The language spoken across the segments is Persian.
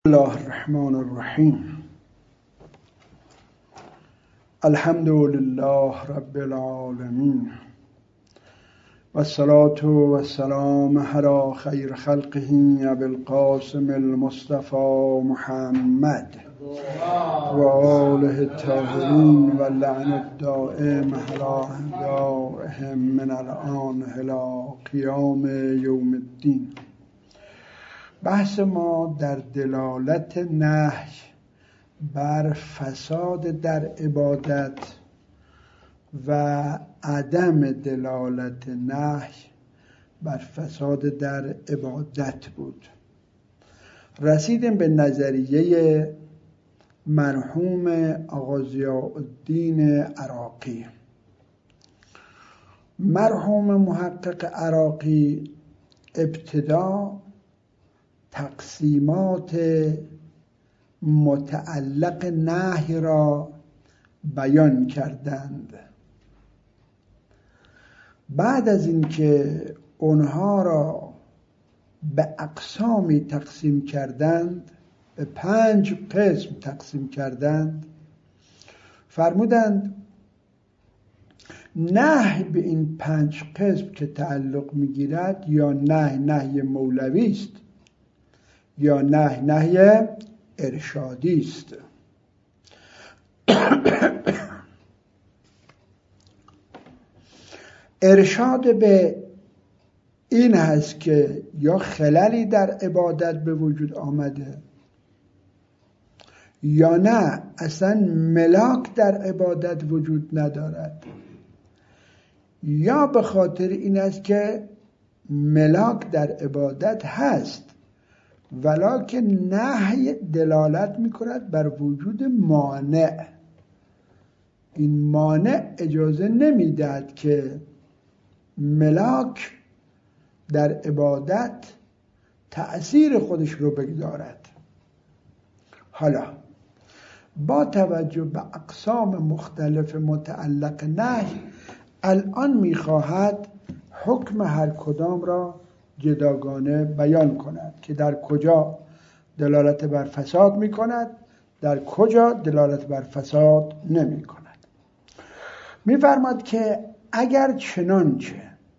الله الرحمن الرحیم. الحمد لله رب العالمین و الصلاة و السلام علی خیر خلقه ابی القاسم المصطفى محمد و آله الطاهرین و لعن الدائم علی اعدائهم من الآن الی قیام یوم الدین. بحث ما در دلالت نهی بر فساد در عبادت و عدم دلالت نهی بر فساد در عبادت بود. رسیدیم به نظریه مرحوم آقا ضیاءالدین عراقی. مرحوم محقق عراقی ابتدا تقسیمات متعلق نهی را بیان کردند. بعد از اینکه اونها را به اقسامی تقسیم کردند، به 5 قسم تقسیم کردند، فرمودند نهی به این 5 قسم که تعلق می‌گیرد یا نهی مولوی است یا نهی ارشادی است. ارشاد به این هست که یا خللی در عبادت به وجود آمده یا نه اصلا ملاک در عبادت وجود ندارد، یا به خاطر این است که ملاک در عبادت هست ولکن نهی دلالت می‌کند بر وجود مانع. این مانع اجازه نمی‌دهد که ملاک در عبادت تأثیر خودش رو بگذارد. حالا با توجه به اقسام مختلف متعلق نهی الان می‌خواهد حکم هر کدام را جداگانه بیان کند که در کجا دلالت بر فساد می کند، در کجا دلالت بر فساد نمی کند. می فرماد که اگر چنانچه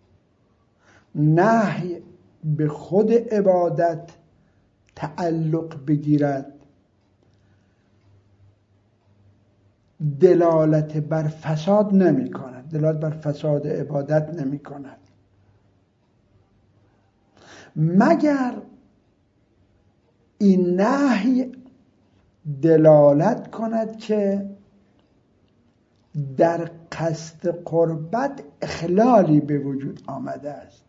نهی به خود عبادت تعلق بگیرد دلالت بر فساد نمی کند، دلالت بر فساد عبادت نمی کند، مگر این نهی دلالت کند که در قصد قربت اخلالی به وجود آمده است.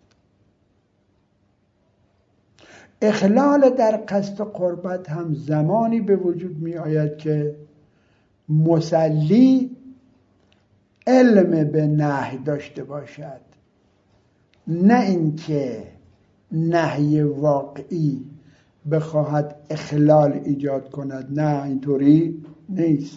اخلال در قصد قربت هم زمانی به وجود می آید که مصلی علم به نهی داشته باشد، نه اینکه نهی واقعی بخواهد اخلال ایجاد کند. نه، اینطوری نیست.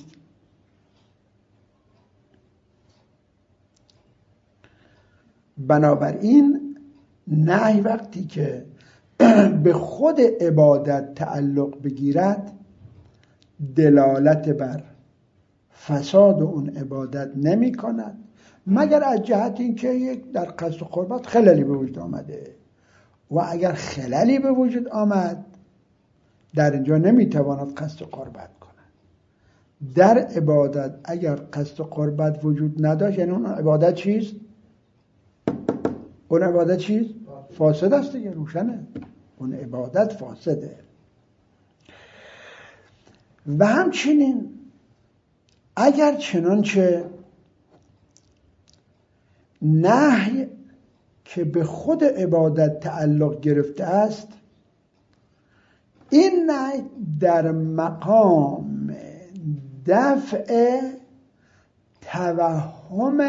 بنابراین نهی وقتی که به خود عبادت تعلق بگیرد دلالت بر فساد اون عبادت نمی کند، مگر از جهت اینکه یک در قصد قربت خللی به وجود آمده، و اگر خللی به وجود آمد در اینجا نمیتواند قصد قربت کند. در عبادت اگر قصد قربت وجود نداشت یعنی اون عبادت چیست؟ اون عبادت چیست؟ فاسد است دیگه، روشنه، اون عبادت فاسده. و همچنین اگر چنانچه نهی که به خود عبادت تعلق گرفته است، این نهی در مقام دفع توهم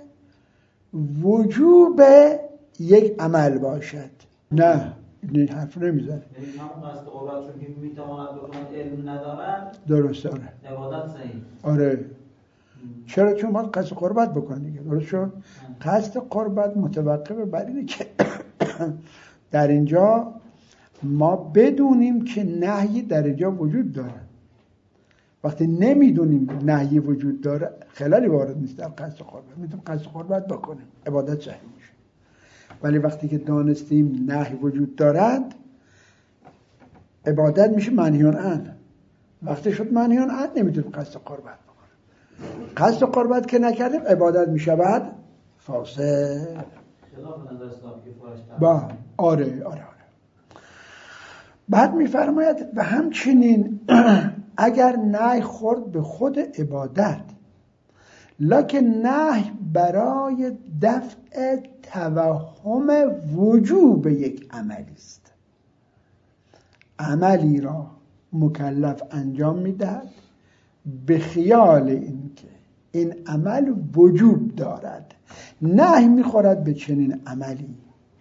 وجوب یک عمل باشد. نه، این حرف نمیزنه. یعنی همون قصد قربت چون که میتواند بکنند علم ندارد درست. آره عبادت صحیح. آره چرا؟ چون باید قصد قربت بکنه دیگه. درست شد؟ قصد قربت متوقف بر اینه که در اینجا ما بدونیم که نهی در اینجا وجود داره. وقتی نمیدونیم نهی وجود داره خلالی وارد نیست در قصد قربت. میتونیم قصد قربت بکنیم، عبادت صحیح میشه. ولی وقتی که دانستیم نهی وجود دارد، عبادت میشه منهیان عنه. وقتی شد منهیان عنه نمیتونیم قصد قربت بکنیم. قصد قربت که نکردیم عبادت میشود فاسد. با آره. بعد میفرماید و همچنین اگر نهی خورد به خود عبادت، لکن نهی برای دفع توهم وجوب یک عملی است. عملی را مکلف انجام میدهد به خیال اینکه این عمل وجوب دارد. نهی میخورد به چنین عملی.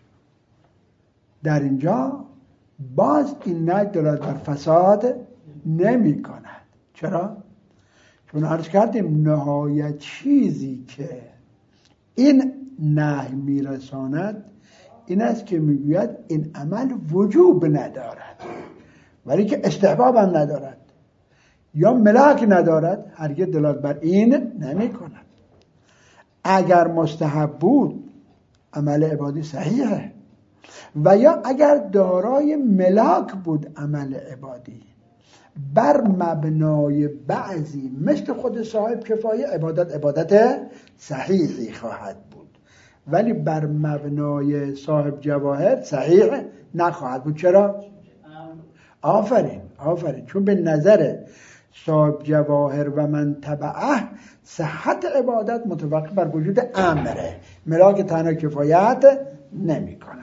در اینجا باز این نهی دلالت بر فساد نمی کند. چرا؟ چون عرض کردیم نهایت چیزی که این نهی میرساند این است که میگوید این عمل وجوب ندارد ولی که استحباب هم ندارد یا ملاک ندارد، هرگز دلالت بر این نمی کند. اگر مستحب بود عمل عبادی صحیحه، و یا اگر دارای ملاک بود عمل عبادی بر مبنای بعضی مثل خود صاحب کفایه عبادت صحیحی خواهد بود، ولی بر مبنای صاحب جواهر صحیح نخواهد بود. چرا؟ آفرین. چون به نظر صاحب جواهر و من تبعه صحت عبادت متوقف بر وجود امره، ملاک تنها کفایت نمی کند.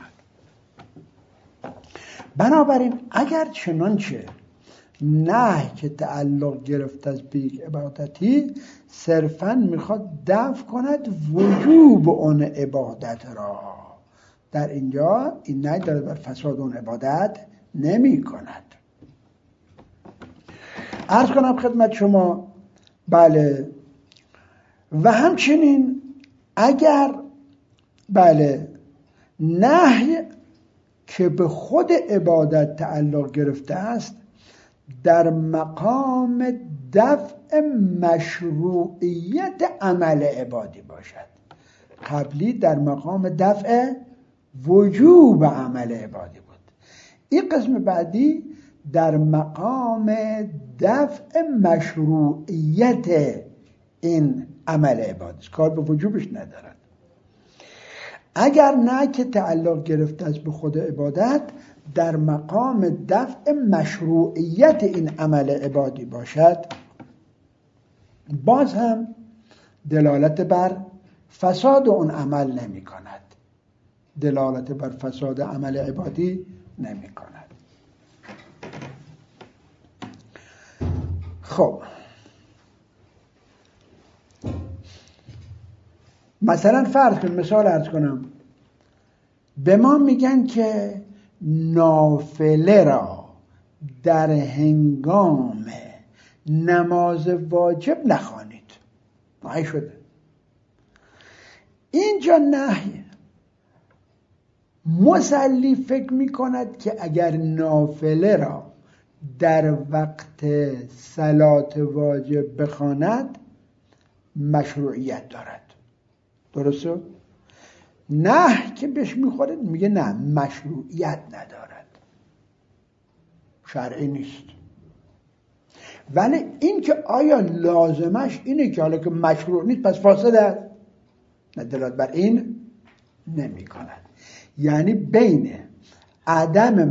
بنابراین اگر چنانچه نهی که تعلق گرفته از بیگ عبادتی صرفاً میخواد دفع کند وجوب اون عبادت را، در اینجا این نهی داره بر فساد اون عبادت نمی کند. عرض کنم خدمت شما بله، و همچنین اگر بله نهی که به خود عبادت تعلق گرفته است در مقام دفع مشروعیت عمل عبادی باشد، قبلی در مقام دفع وجوب عمل عبادی بود، این قسم بعدی در مقام دفع مشروعیت این عمل عبادی است، کار به وجوبش ندارد. اگر نه که تعلق گرفته است به خود عبادت در مقام دفع مشروعیت این عمل عبادی باشد، باز هم دلالت بر فساد اون عمل نمی کند. دلالت بر فساد عمل عبادی نمی کند. خب مثلا فرض کن، مثال عرض کنم، به ما میگن که نافله را در هنگام نماز واجب نخوانید. نهی شده. اینجا نهی مصلی فکر میکند که اگر نافله را در وقت صلات واجب بخواند مشروعیت دارد. درسته؟ نه که بهش میخوره میگه نه مشروعیت ندارد، شرعی نیست. ولی این که آیا لازمش اینه که حالا که مشروع نیست پس فاسد است، نه، دلالت بر این نمی کند. یعنی بین عدم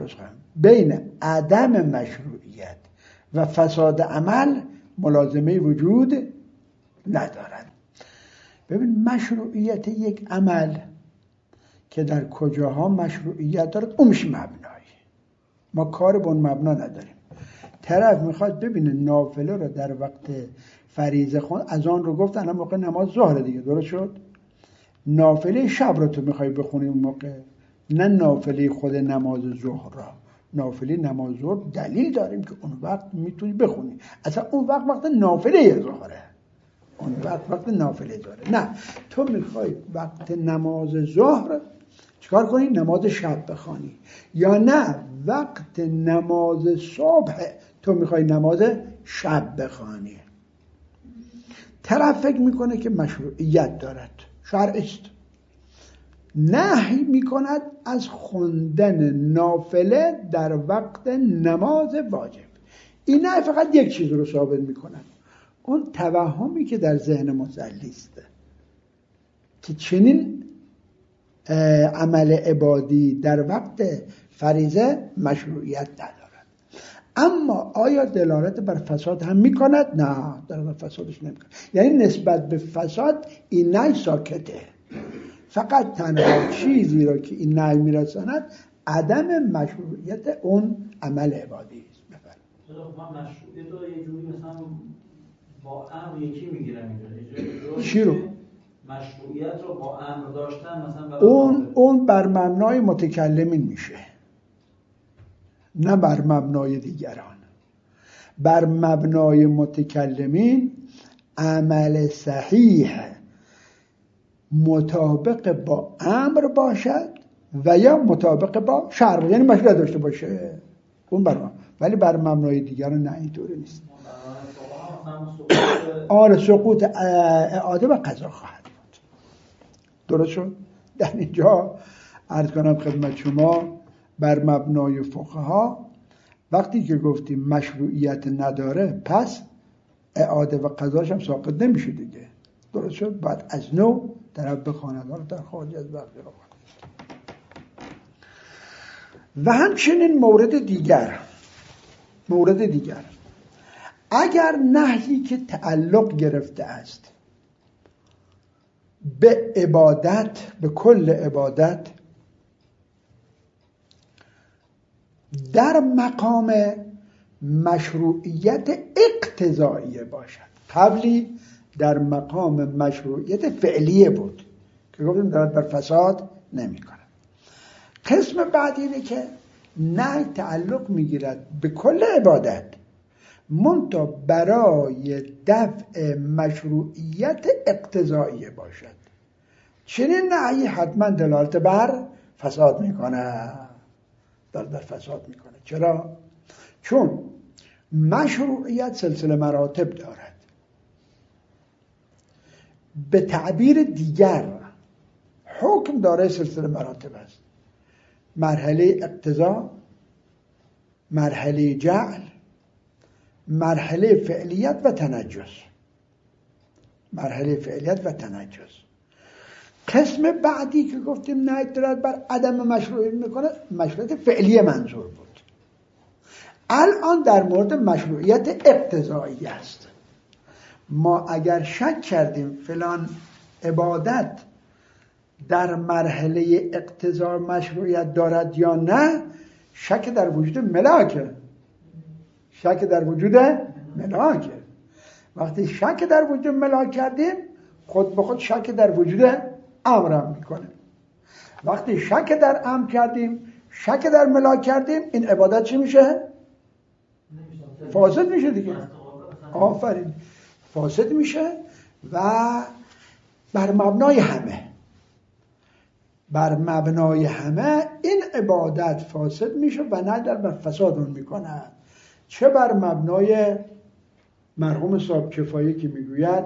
مشروعیت و فساد عمل ملازمه وجود ندارد. ببین مشروعیت یک عمل که در کجاها مشروعیت دارد اون میشه مبنایی. ما کار به اون مبنا نداریم. طرف میخواد ببینه نافله رو در وقت فریضه خون، از آن رو گفتن هم موقع نماز ظهر دیگه، درست شد؟ نافله شب رو تو میخوای بخونی اون موقع، نه نافله خود نماز ظهر را. نافله نماز ظهر دلیل داریم که اون وقت میتونی بخونی، اصلا اون وقت نافله ظهره، اون وقت نافله داره. نه، تو میخوای وقت نماز ظهر چیکار کنی؟ نماز شب بخوانی. یا نه وقت نماز صبح تو میخوای نماز شب بخوانی. طرف فکر میکنه که مشروعیت دارد، شرعی است، نهی میکند از خوندن نافله در وقت نماز واجب. این نه فقط یک چیز رو ثابت میکنن، اون توهمی که در ذهن مصلی است که چنین عمل عبادی در وقت فریضه مشروعیت ندارد. اما آیا دلالت بر فساد هم میکند؟ نه، دلالت بر فسادش نمیکند. یعنی نسبت به فساد این نهی ساکته. فقط تنها چیزی را که این نهی میرساند عدم مشروعیت اون عمل عبادی است. من مشروعیت رو یه جوری مثلا با امر یکی میگیرم اینجا. چی رو؟ مشروعیت رو با امر داشتن مثلا اون بر مبنای متکلمین میشه، نه بر مبنای دیگران. بر مبنای متکلمین عمل صحیح مطابق با امر باشد و یا مطابق با شرع، یعنی مشروعیت داشته باشه اون برام. ولی بر مبنای دیگران نه، اینطوری نیست. آره سقوط اعاده و قضا خواهد بود. درست شد؟ در اینجا عرض کنم خدمت شما بر مبنای فقها وقتی که گفتیم مشروعیت نداره پس اعاده و قضاش هم ساقط نمیشه دیگه. درست شد؟ باید از نو طرف بخواند رو در خارج از وقت رو. و همچنین مورد دیگر اگر نهی که تعلق گرفته است به عبادت، به کل عبادت، در مقام مشروعیت اقتضاییه باشد، قبلی در مقام مشروعیت فعلیه بود که گفتیم دارد بر فساد نمی کند. قسم بعدی اینه که نهی تعلق میگیرد به کل عبادت منتها برای دفع مشروعیت اقتضاییه باشد. چنین نهی حتما دلالت بر فساد میکنه، دلالت بر فساد میکنه. چرا؟ چون مشروعیت سلسله مراتب دارد. به تعبیر دیگر حکم داره سلسله مراتب است: مرحله اقتضا، مرحله جعل، مرحله فعلیت و تنجس. مرحله فعلیت و تنجس. قسم بعدی که گفتیم نه دلالت بر عدم مشروعیت میکنه، مشروعیت فعلی منظور بود. الان در مورد مشروعیت اقتضایی است. ما اگر شک کردیم فلان عبادت در مرحله اقتضا مشروعیت دارد یا نه، شک در وجود ملاکه. شک در وجود ملاکه. وقتی شک در وجود ملاک کردیم خود به خود شک در وجود امر میکنه. وقتی شک در امر کردیم، شک در ملاک کردیم، این عبادت چی میشه؟ فاسد میشه دیگه. آفرین، فاسد میشه. و بر مبنای همه این عبادت فاسد میشه و ندر بر فساد اون میکنه. چه بر مبنای مرحوم صاحب کفایه که میگوید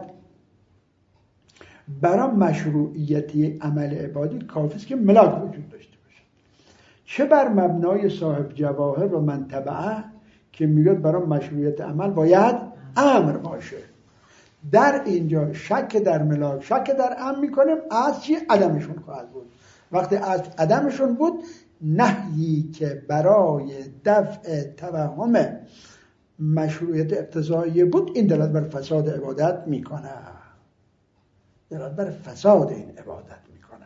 برای مشروعیتی عمل عبادی کافی است که ملاک وجود داشته باشه، چه بر مبنای صاحب جواهر و منطبعه که میگوید برای مشروعیت عمل باید امر باشه. در اینجا شک در ملاک، شک در امر میکنیم، از چی؟ عدمشون خواهد بود. وقتی از عدمشون بود، نهیی که برای دفع توهم مشروعیت اقتضایی بود، این دلالت بر فساد عبادت میکنه. دلالت بر فساد این عبادت میکنه.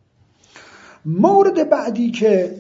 مورد بعدی که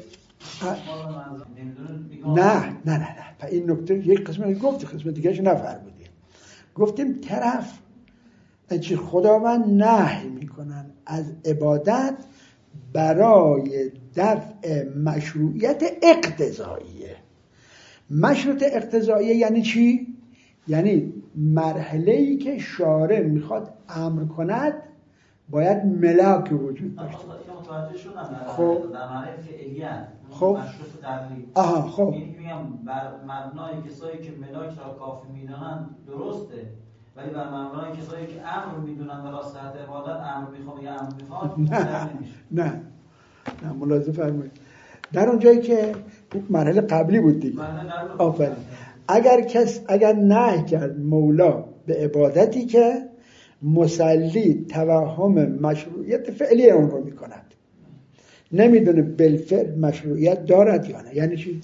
نه این نکته یک قسمت گفت، قسمت دیگرش نفرمودیم. گفتیم طرف خداوند نهی میکنن از عبادت برای دفع مشروعیت اقتضاییه. مشروعیت اقتضاییه یعنی چی؟ یعنی مرحله‌ای که شارع میخواد امر کند باید ملاک وجود داشته. متوجه شدم. خب در معنی فعلیت خب مشروط قبلی. آها خب این میگم بر مبنای کسایی که ملاک را کافی میدونن درسته، ولی بر مبنای کسایی که امر میدونن و صحت عبادت امر میخوام یا امر میخواد نه ملاحظه فرمایید در اون جایی که مرحله قبلی بود دیگه. آفرین. اگر نهی کرد مولا به عبادتی که مصلی توهم مشروعیت فعلی اون رو میکند، نمیدونه بالفعل مشروعیت دارد یا نه. یعنی چی؟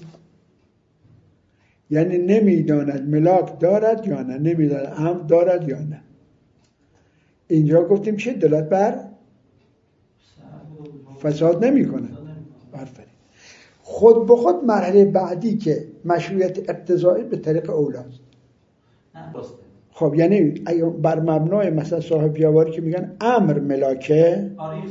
یعنی نمیداند ملاک دارد یا نه، نمیداند امر دارد یا نه. اینجا گفتیم چه دلالت بر فساد نمی کند. آفرین. خود به خود مرحله بعدی که مشروعیت اقتضایی به طریق اولاست. خب یعنی بر مبنای مثلا صاحب یاوری که میگن امر ملاکه،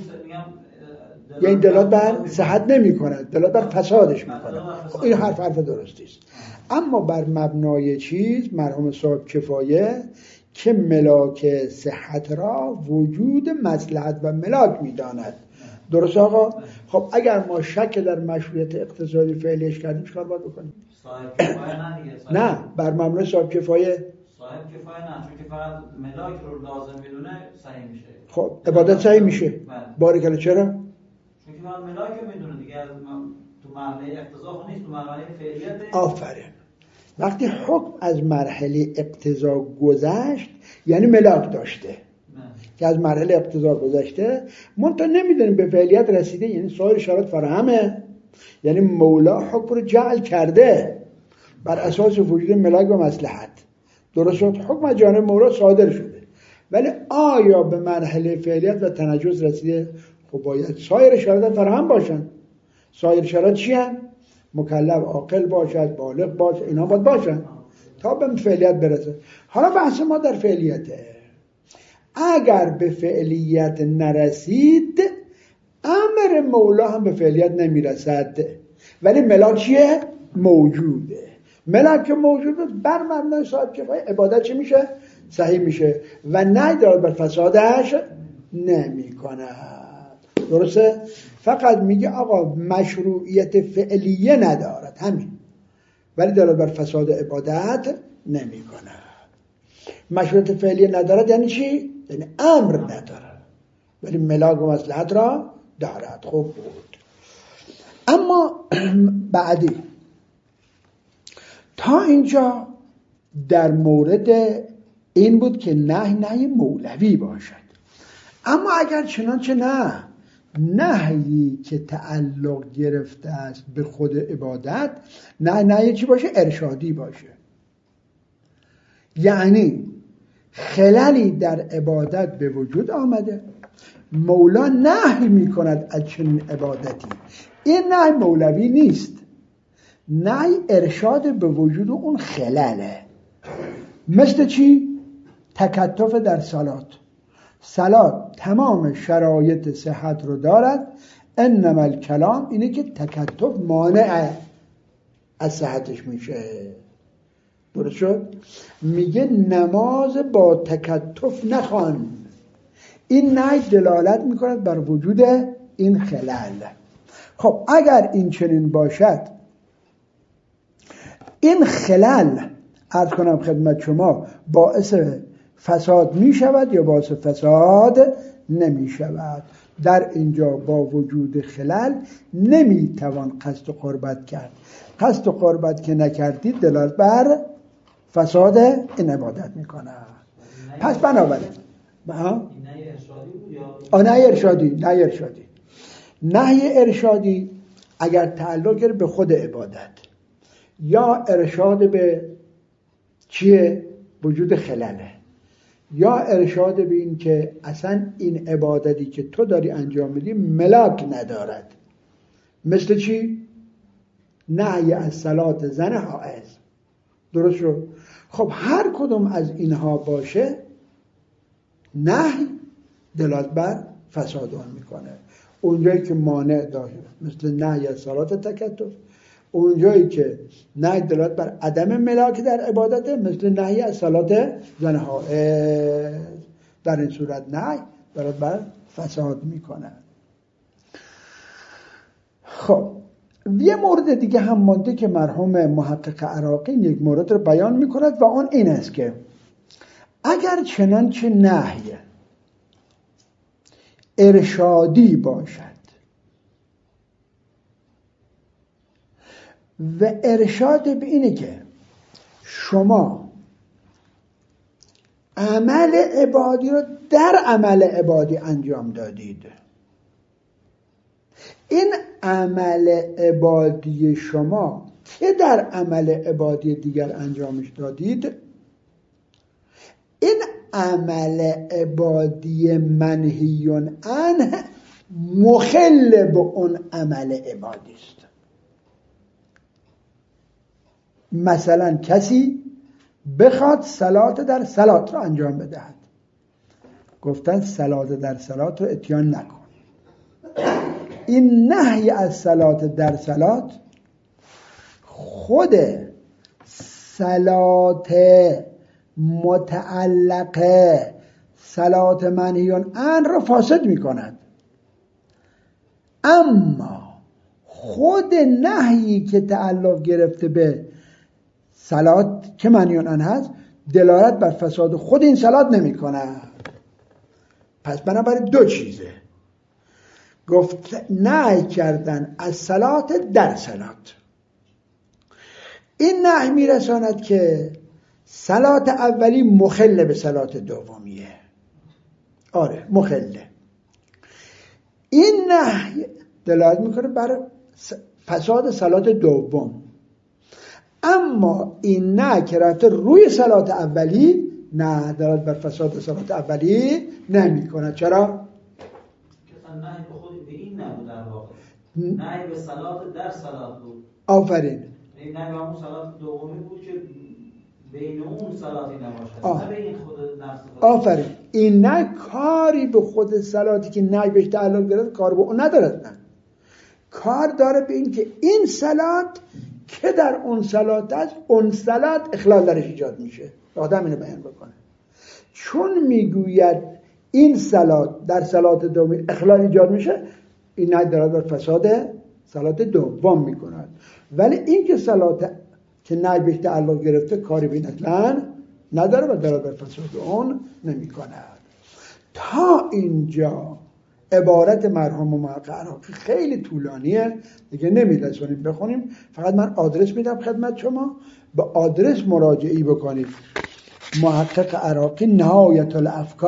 یعنی دلالت بر صحت نمی کند، دلالت بر فسادش میکنه. این حرف درستی است. اما بر مبنای چیز مرحوم صاحب کفایه که ملاک صحت را وجود مصلحت و ملاک میداند. درست آقا؟ خب اگر ما شک در مشروعیت اقتصادی فعلیش کردیم چیکار باید بکنیم؟ صاحب کفایه نه دیگه. نه بر مبنای صاحب کفایه. صاحب کفایه نه، چون که فقط ملاک رو لازم میدونه صحیح میشه. خب عبادت صحیح میشه. باریکلا. چرا؟ چون که فقط ملاک رو میدونه دیگه، تو مرحله اقتضا خود نیست، تو مرحله فعلیت. آفرین. وقتی حکم از مرحله اقتضا گذشت یعنی ملاک داشته که از مرحله اقتضا گذشته، منتها نمیدونیم به فعلیت رسیده، یعنی سایر شرایط فراهمه، یعنی مولا حکم رو جعل کرده بر اساس وجود ملاک و مصلحت. درست شد؟ حکم از جانب مولا صادر شده، ولی آیا به مرحله فعلیت و تنجز رسیده؟ خب باید سایر شرایط فراهم باشن. سایر شرایط چی هن؟ مکلف عاقل باشد، بالغ باشد، اینا باید باشن تا به فعلیت برسه. حالا بحث ما در فعلیته. اگر به فعلیت نرسید امر مولا هم به فعلیت نمیرسد، ولی ملاک چیه؟ موجوده. ملاک موجوده بر مبنای صاحب کفایه عبادت چی میشه؟ صحیح میشه و نه داره بر فسادش نمی کند. درسته؟ فقط میگه آقا مشروعیت فعلیه ندارد همین، ولی داره بر فساد عبادت نمی کند. مشروعیت فعلیه ندارد یعنی چی؟ یعنی امر ندارد ولی ملاک و مصلحت را دارد. خوب بود. اما بعدی تا اینجا در مورد این بود که نهی مولوی باشد. اما اگر چنانچه نهی که تعلق گرفته است به خود عبادت، نهی چی باشه؟ ارشادی باشه. یعنی خللی در عبادت به وجود آمده، مولا نهی میکند از چنین عبادتی. این نهی مولوی نیست، نهی ارشاد به وجود اون خلاله. مثل چی؟ تکتف در صلات تمام شرایط صحت رو دارد، انما الکلام اینه که تکتف مانع از صحتش میشه. درست شد؟ میگه نماز با تکتف نخوان. این نهی دلالت میکند بر وجود این خلل. خب اگر این چنین باشد، این خلل عرض کنم خدمت شما باعث فساد می شود یا باعث فساد نمی شود؟ در اینجا با وجود خلل نمی توان قصد قربت کرد. قصد قربت که نکردید دلالت بر فساد این عبادت می کند. پس بنابراین نهی ارشادی اگر تعلق گرفت به خود عبادت یا ارشاد به چیه؟ وجود خلاله، یا ارشاد به این که اصلا این عبادتی که تو داری انجام میدی ملاک ندارد. مثل چی؟ نهی از صلات زن حائض. درست شد؟ خب هر کدوم از اینها باشه نهی دلالت بر فساد آن میکنه. اونجایی که مانع داره مثل نهی از صلات تکتف، اونجایی که نهی دلالت بر عدم ملاک در عبادته مثل نهی از صلات زن حائض. در این صورت نهی دلالت بر فساد میکنن. خب یه مورد دیگه هم مانده که مرحوم محقق عراقی یک مورد رو بیان میکند و آن این است که اگر چنانچه نهی ارشادی باشد و ارشاد به اینه که شما عمل عبادی رو در عمل عبادی انجام دادید، این عمل عبادی شما که در عمل عبادی دیگر انجامش دادید، این عمل عبادی منهی عنه مخل به اون عمل عبادی است. مثلا کسی بخواد صلات در صلات رو انجام بدهد، گفتن صلات در صلات رو اتیان نکن. این نهی از صلات در صلات خود صلات متعلقه صلات منهیون عنه رو فاسد می کند، اما خود نهی که تعلق گرفته به صلات که منهیون عنه هست دلالت بر فساد خود این صلات نمی کند. پس بنابراین دو چیزه، گفت نهی کردن از صلات در صلات، این نهی میرساند که صلات اولی مخل به صلات دومیه. آره مخله. این نهی دلالت میکنه بر فساد صلات دوم، اما این نه که رفته روی صلات اولی نه دلالت بر فساد صلات اولی نمی کند. چرا؟ که نهی به خود به این نبود، در واقع نهی به صلات در صلات بود. آفرین. این نهی به اون صلات دومی بود که بین اون صلاتی نباشد، نه به این خود نفس خود. آفرین. این نه کاری به خود صلاتی که نه بهش تعلق گرفت کار به اون ندارد، نه کار داره به این که این صلات که در اون صلات است، اون صلات اخلال درش ایجاد میشه. آدم اینو بیان بکنه، چون میگوید این صلات در صلات دومی اخلال ایجاد میشه، این نه داره بر فساد صلات دوم میکند. ولی این که صلات که نه بهش تعلق گرفته کاری به این اصلا نداره و داره بر فساد اون نمیکند. تا اینجا عبارت مرحوم محقق عراقی خیلی طولانیه دیگه نمیرسونیم بخونیم، فقط من آدرس میدم خدمت شما، به آدرس مراجعه بکنید. محقق عراقی نهایت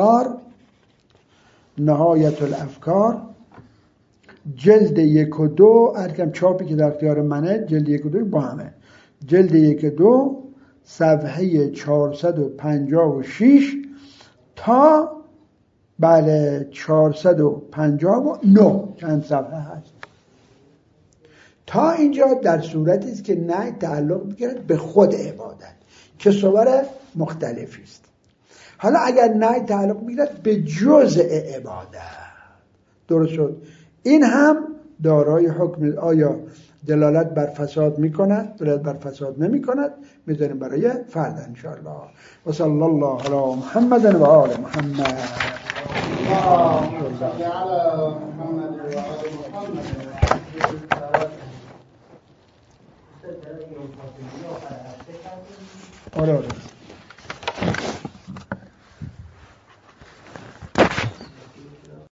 الافکار جلد 1 و 2، ارکم چاپی که در اختیار منه جلد 1 و 2 با همه، جلد 1 و 2 صفحه 456 تا بله 459 چند صفحه هست. تا اینجا در صورتی است که نه تعلق می‌گیرد به خود عبادت که صور مختلفی است. حالا اگر نه تعلق می‌گیرد به جزء عبادت، درست شد، این هم دارای حکم آیا دلالت بر فساد می‌کند دلالت بر فساد نمی‌کند می‌ذاریم برای فردا ان شاء الله. و صلی الله علی محمد و آل محمد. اللهم صل على محمد وعلى محمد. آره